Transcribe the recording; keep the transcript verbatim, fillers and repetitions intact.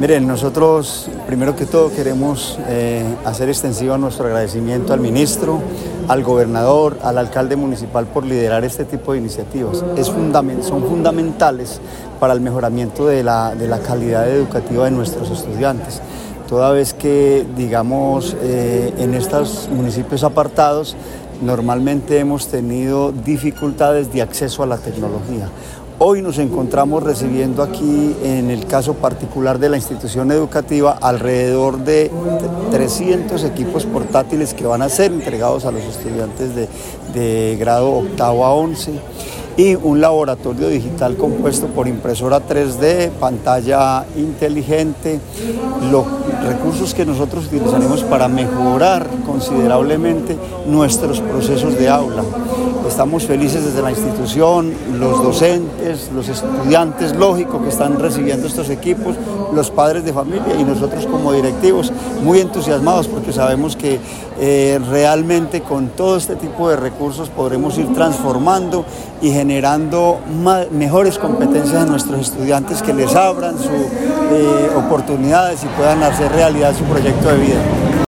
Miren, nosotros primero que todo queremos eh, hacer extensivo nuestro agradecimiento al ministro, al gobernador, al alcalde municipal por liderar este tipo de iniciativas. Es fundament- son fundamentales para el mejoramiento de la, de la calidad educativa de nuestros estudiantes. Toda vez que, digamos, eh, en estos municipios apartados, normalmente hemos tenido dificultades de acceso a la tecnología. Hoy nos encontramos recibiendo aquí, en el caso particular de la institución educativa, alrededor de trescientos equipos portátiles que van a ser entregados a los estudiantes de, de grado octavo a once y un laboratorio digital compuesto por impresora tres D, pantalla inteligente, los recursos que nosotros utilizaremos para mejorar considerablemente nuestros procesos de aula. Estamos felices desde la institución, los docentes, los estudiantes, lógico, que están recibiendo estos equipos, los padres de familia y nosotros como directivos muy entusiasmados porque sabemos que eh, realmente con todo este tipo de recursos podremos ir transformando y generando más, mejores competencias en nuestros estudiantes que les abran sus eh, oportunidades y puedan hacer realidad su proyecto de vida.